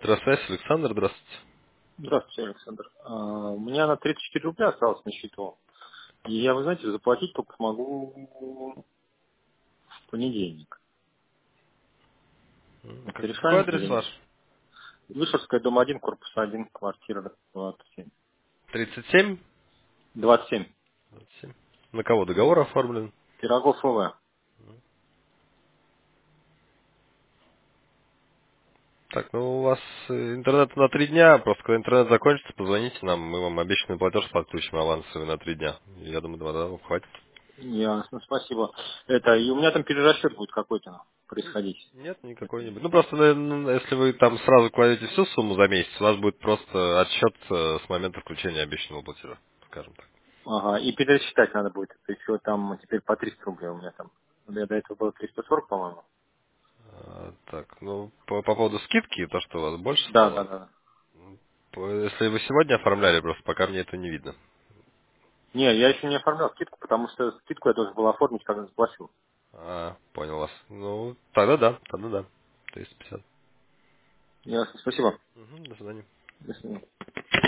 Электросвязь, Александр, здравствуйте. Здравствуйте, Александр. У меня на 34 рубля осталось на счету. И я, вы знаете, заплатить только смогу в понедельник. Это Какой решаемо адрес или ваш? нет? Вышевская, дом 1, корпус 1, квартира 27. 37? 27. 27. На кого договор оформлен? Пирогов ОВ. Так, ну у вас интернет на 3 дня, просто когда интернет закончится, позвоните нам, мы вам обещанный платеж подключим авансовый на 3 дня. Я думаю, да, вам хватит. Ясно, спасибо. И у меня там перерасчет будет какой-то происходить. Нет, никакой не будет. Ну просто, если вы там сразу кладете всю сумму за месяц, у вас будет просто отсчет с момента включения обещанного платежа, скажем так. Ага, и пересчитать надо будет. То есть вот там теперь по 300 рублей у меня там. У меня до этого было 340, по-моему. Так, ну по поводу скидки, то, что у вас больше Да, да, стало, да. если вы сегодня оформляли, просто пока мне это не видно. Не, я еще не оформлял скидку, потому что скидку я должен был оформить, когда заплачу. Понял вас. Ну, тогда да, тогда да. 350. Ясно, спасибо. До свидания. До свидания.